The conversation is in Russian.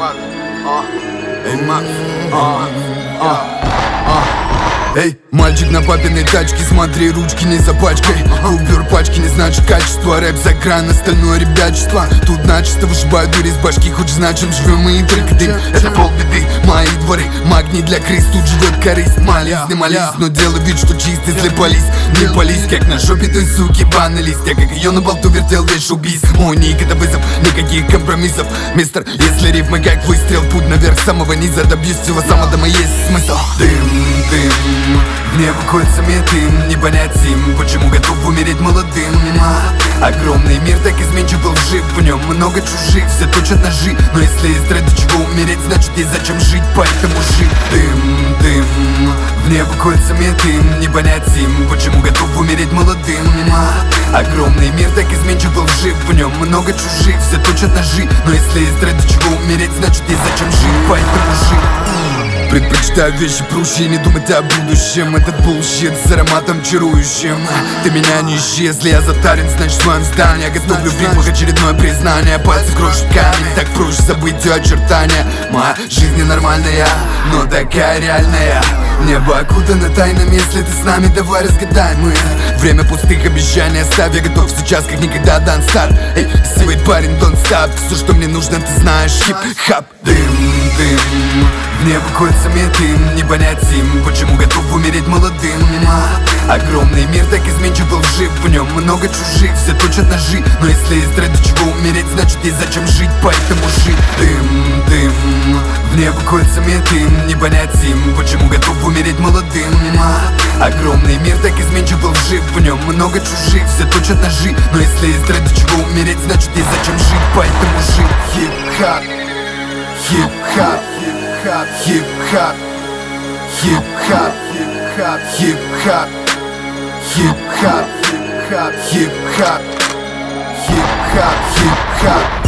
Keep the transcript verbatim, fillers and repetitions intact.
Макс, а, эй, Макс, а, а, а. Эй, мальчик на папиной тачке, смотри, ручки не запачкай. Купюр пачки не значит качество, рэп за грань, остальное ребячество. Тут начисто вышибаю дури с башки, хочешь знать, чем живем мы, только дым. Это полбеды, мои дворы, магний для крыс, тут живет корысть. Молись, не молись, но делай вид, что чистый, если пались. Не пались, как на жопе той суки, банный лист. Я как ее на болту вертел весь шоу-биз. Мой ник это вызов, никаких компромиссов. Мистер, если рифмы как выстрел, путь наверх самого низа, добьюсь всего самого, дома есть смысл. Дым, дым, в небо кольцами дым, не понять им, почему готов умереть молодым. Огромный мир так изменчив был жив, в нем много чужих, все точат ножи. Но если есть ради чего умереть, значит есть зачем жить, поэтому жить. Дым, дым, в небо кольцами дым, не понять им, почему готов умереть молодым. Огромный мир так изменчив был жив, в нем много чужих, все точат ножи. Но если есть ради чего умереть, значит есть зачем жить, поэтому жить. Предпочитаю вещи проще, не думать о будущем. Этот булщит с ароматом чарующим. Ты меня не ищи, если я затарен, значит в своем здании. Готовлю в ритмах очередное признание. Пальцы крошат камень, так проще забыть ее очертания. Моя жизнь ненормальная, но такая реальная. Небо окутано тайнами, если ты с нами, давай разгадай мы. Время пустых обещаний оставь, я готов сейчас, как никогда дан старт. Эй, сивый парень, don't stop, все, что мне нужно, ты знаешь, хип-хап. Дым, дым, в небо кольцами дым, не понять им, почему готов умереть молодым. Огромный мир так изменчив был жив, в нем много чужих, все точат ножи. Но если есть ради чего умереть, значит есть зачем жить, поэтому жить. Дым, дым, в небо кольцами дым, не понять им, почему готов умереть молодым. Огромный мир так изменчив был жив, в нем много чужих, все точат ножи. Но если есть ради чего умереть, значит есть зачем жить, поэтому жить. Хип-хап, хип-хап, хип-хап, хип-хап, хип-хап, хип-хап, хип-хап, хип-хап, хип-хап, хип-хап, хип-хап, хип-хап.